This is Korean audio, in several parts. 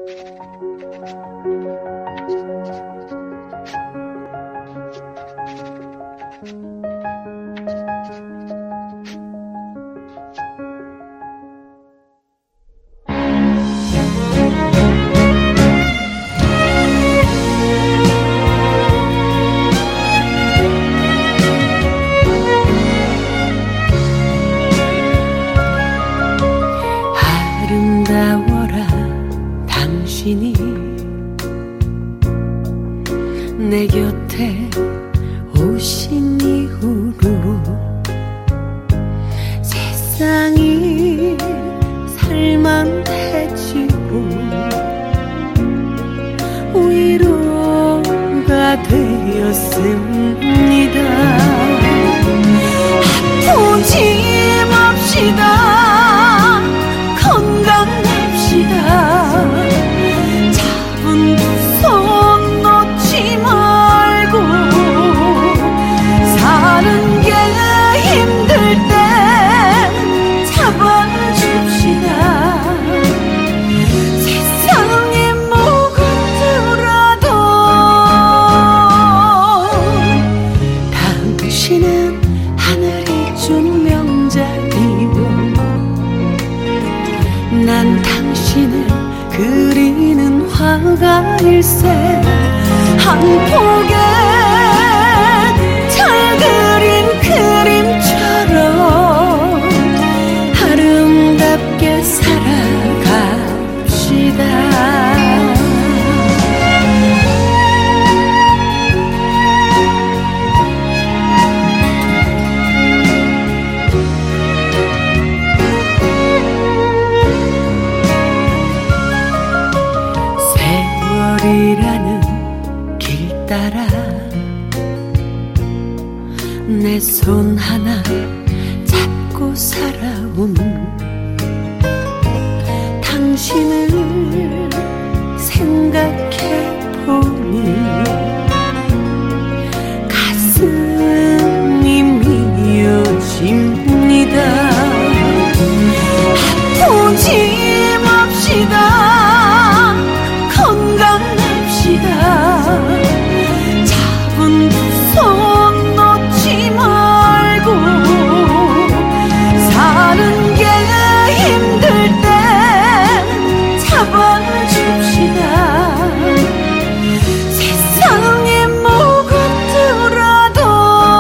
아름다워라 당신이 내 곁에 오신 이후로 세상이 살만해지고 위로가 되었습니다. 아프지 맙시다. 건강합시다. 잡은 두 손 놓지 말고 사는 게 힘들 때 잡아줍시다. 세상이 무겁더라도 당신은 하늘이 준 명작이고 난 당신을 그리는 화가일세. 한 폭에 잘 그린 그림처럼 아름답게 살아갑시다. 세월이라는 길 따라 내 손 하나 잡고 살아온 당신을 생각해보니 가슴이 미어집니다. 아프지 맙시다. 건강합시다. 잡은 두 손 놓지 말고 사는 게 힘들 때 잡아줍시다. 세상이 무겁더라도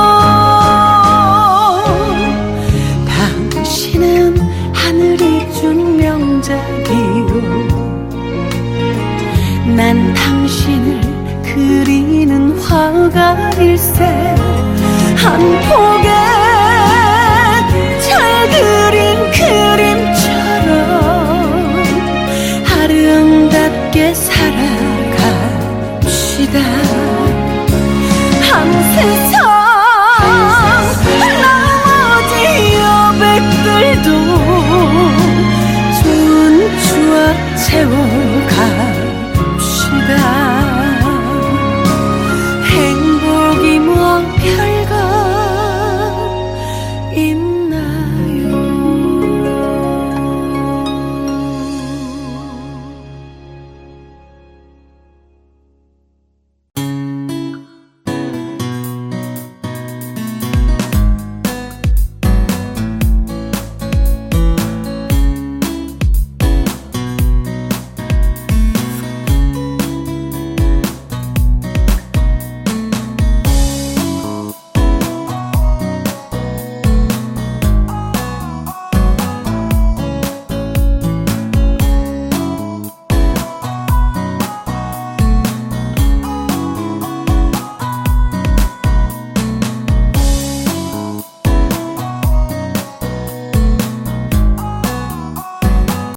당신은 하늘이 준 명작이요 난 당신을 그리는 화가일세. 한 폭에 잘 그린 그림처럼 아름답게